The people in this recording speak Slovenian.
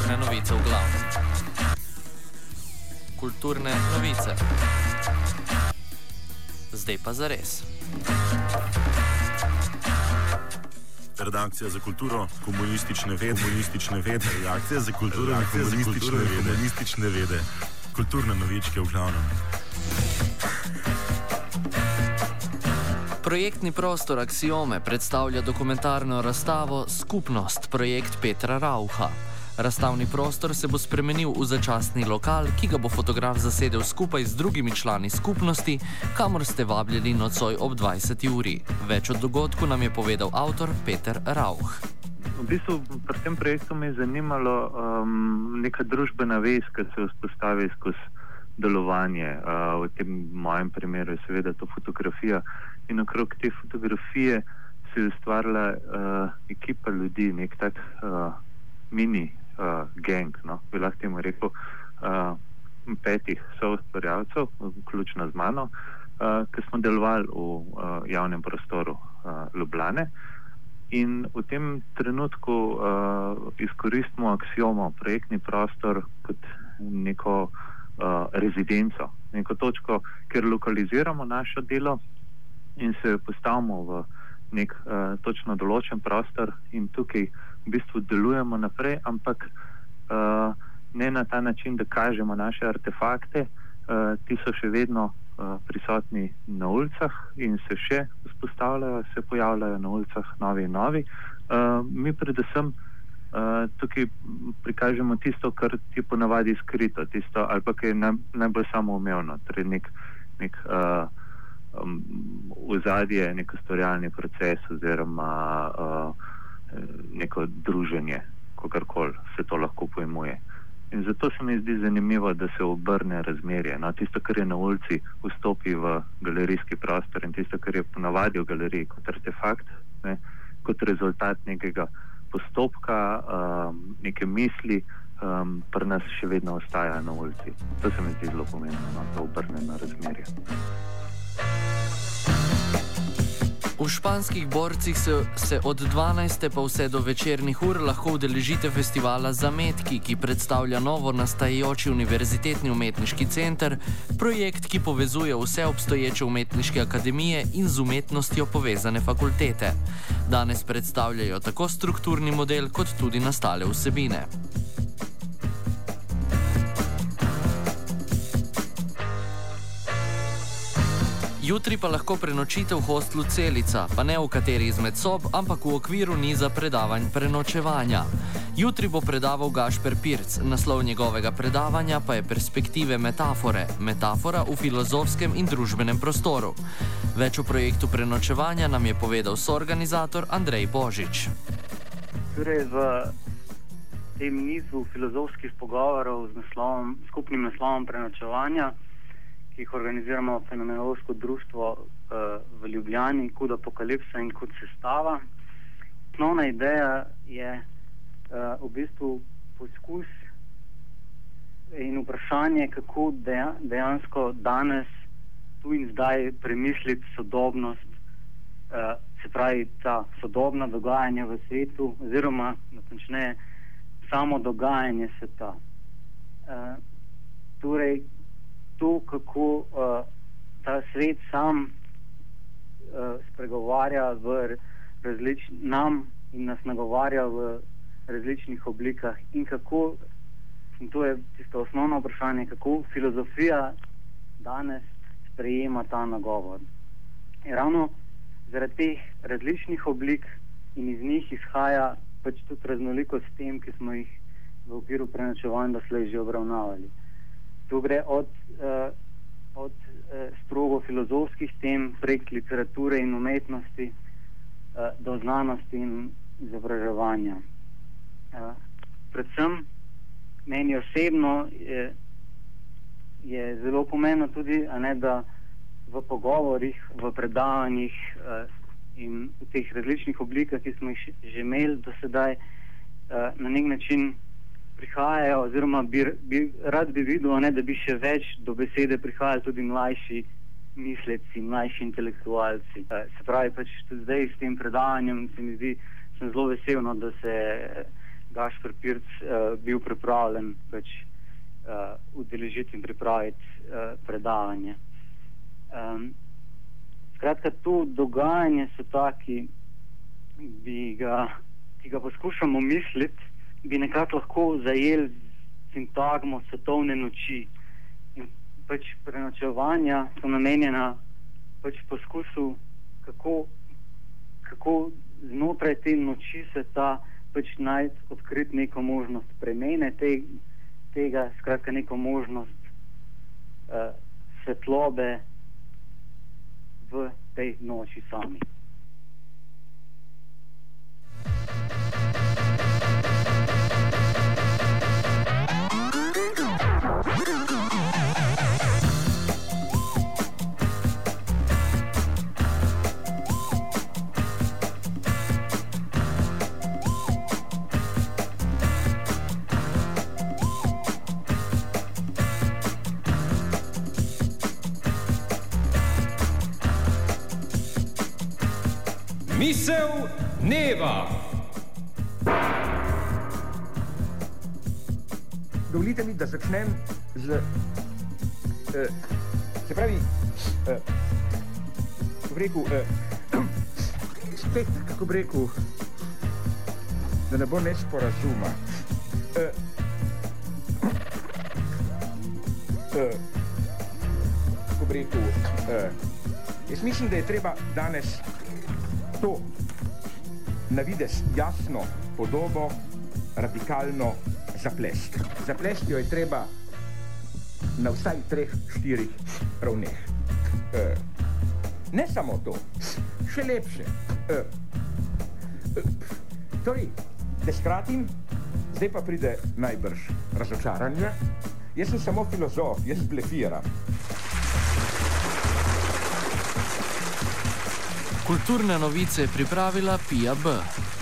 kulturne novice v glavnem. Kulturne novice. Zdaj pa zares. Redakcija za kulturo, komunistične vede. Redakcija za kulturo, komunistične vede. Kulturne novičke v glavnem. Projektni prostor Aksiome predstavlja dokumentarno razstavo Skupnost, projekt Petra Rauha. Razstavni prostor se bo spremenil v začasni lokal, ki ga bo fotograf zasedel skupaj z drugimi člani skupnosti, kamor ste vabljeni nocoj ob 20. uri. Več o dogodku nam je povedal avtor Peter Rauch. V bistvu pri tem projektu me je zanimalo neka družbena vez, ki se vzpostavi skozi delovanje. V tem mojem primeru je seveda to fotografija. In okrog te fotografije se je ustvarila ekipa ljudi, nek tak mini gang, no, bi lahko temu rekel, 5 soustvarjalcev, vključno z mano, ki smo delovali v javnem prostoru Ljubljane. In v tem trenutku izkoristimo Aksiomo, projektni prostor, kot neko rezidenco, neko točko, kjer lokaliziramo naše delo in se postavimo v nek točno določen prostor in tukaj v bistvu delujemo naprej, ampak ne na ta način, da kažemo naše artefakte, ti so še vedno prisotni na ulicah in se še vzpostavljajo, se pojavljajo na ulicah novi in novi. Mi predvsem tukaj prikažemo tisto, kar ti ponavadi skrito, tisto, ali pa kaj je najbolj samoumevno, torej nek ozadje, nek ustvarjalni proces oziroma neko druženje, kakorkoli se to lahko pojmuje. In zato se mi zdi zanimivo, da se obrne razmerje. No, tisto, kar je na ulici, vstopi v galerijski prostor in tisto, kar je ponavadi v galeriji kot artefakt, ne, kot rezultat nekega postopka, neke misli, pri nas še vedno ostaja na ulici. To se mi zdi zelo pomembno, no, to obrneno razmerje. V Španskih borcih se od 12. pa vse do večernih ur lahko udeležite festivala Zametki, ki predstavlja novo nastajajoči univerzitetni umetniški center, projekt, ki povezuje vse obstoječe umetniške akademije in z umetnostjo povezane fakultete. Danes predstavljajo tako strukturni model, kot tudi nastale vsebine. Jutri pa lahko prenočite v hostlu Celica, pa ne v kateri izmed sob, ampak v okviru niza predavanj prenočevanja. Jutri bo predaval Gašper Pirc, naslov njegovega predavanja pa je Perspektive metafore, metafora v filozofskem in družbenem prostoru. Več o projektu prenočevanja nam je povedal soorganizator Andrej Božič. Torej v tem nizu filozofskih pogovorov z skupnim naslovom prenočevanja, ki jih organiziramo fenomenološko društvo v Ljubljani, Kud apokalipsa in Kud sestava. Osnovna ideja je v bistvu poskus in vprašanje, kako dejansko danes, tu in zdaj premisliti sodobnost, se pravi ta sodobna dogajanja v svetu, oziroma natančneje samo dogajanje sveta. Torej, to, kako ta svet sam spregovarja nam in nas nagovarja v različnih oblikah in kako, in to je tisto osnovno vprašanje, kako filozofija danes sprejema ta nagovor. In ravno zaradi teh različnih oblik in iz njih izhaja pač tudi raznolikost tem, ki smo jih v okviru prenočevanja doslej že obravnavali. Tu gre od strogo filozofskih tem prek literature in umetnosti do znanosti in izobraževanja. Predvsem meni osebno je zelo pomembno tudi, da v pogovorih, v predavanjih in v teh različnih oblikah, ki smo jih že imeli do sedaj, na nek način prihajajo, oziroma rad bi videl, da bi še več do besede prihajali tudi mlajši misleci, mlajši intelektualci. Se pravi, pač tudi zdaj s tem predavanjem se mi zdi, sem zelo vesel, da Gašper Pirc bil pripravljen pač udeležiti in pripraviti predavanje. Skratka, to dogajanje so taki, ki ga poskušamo misliti, bi nekako lahko zajeli sintagmo svetovne noči. In pač prenočevanja so namenjena pač poskusu, kako znotraj te noči sveta pač najti, odkriti neko možnost premene tega, skratka neko možnost svetlobe v tej noči sami. Misel dneva. Dovolite mi, da začnem z... se pravi, kako bi rekel, spet, kako bi rekel, da ne bo nesporazuma. Kako bi rekel, jaz mislim, da je treba danes to na videz jasno podobo radikalno zaplesti. Zaplesti jo je treba na vsaj 3-4 ravneh. Ne samo to, še lepše. Torej, da skratim, zdaj pa pride najbrž razočaranje. Jaz sem samo filozof, jaz blefiram. Kulturne novice je pripravila Pija B.